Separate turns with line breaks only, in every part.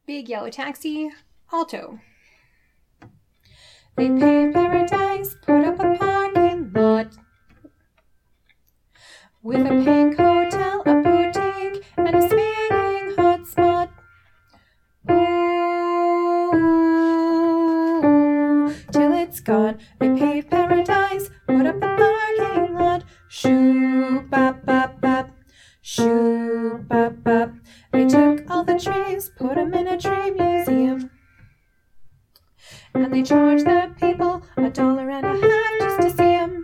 Big yellow taxi, alto. They paved paradise, put up a parking lot with a pink hotel, a boutique, and a swinging hotspot. Ooh, till it's gone. They paved paradise, put up a parking lot. Shoo, bop, bop, bop. Shoo, bop, bop. They took all the trees, put them in a tree museum. And they charged the people $1.50 just to see them.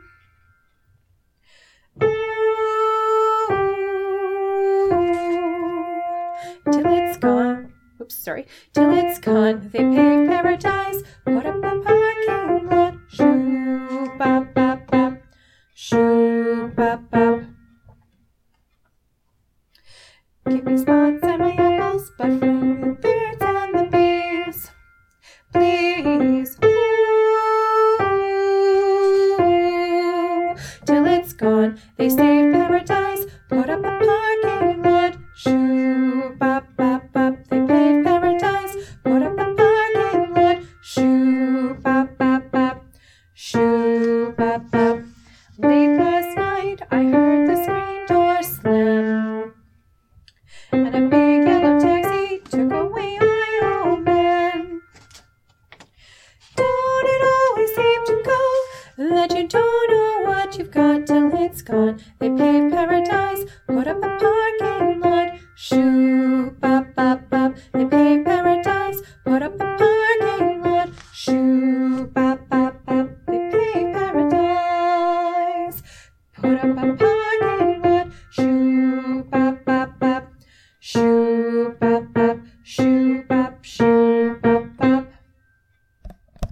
Till it's gone. Till it's gone. They paved paradise, put up a parking lot. Shoo, bop, bop, bop. Shoo, bop, bop. Give me spots and my apples, but from the birds and the bees, please. Ooh, till it's gone. They saved paradise, put up a parking lot. Shoo, bop, bop, bop. They paved paradise, put up a parking lot. Shoo, bop, bop, bop. Shoo, bop, bop. Late last night, I heard the screen door slam, and a big yellow taxi took away my old man. Don't it always seem to go that you don't know what you've got till it's gone? They paved paradise, put up a parking lot. Shoo, bop, bop, bop. They paved paradise, put up a parking lot. Shoo, bop, bop, bop. They paved paradise, put up a parking lot. Shoo, bop, bop, bop. Shoo, bop, bop. Shoo, bop.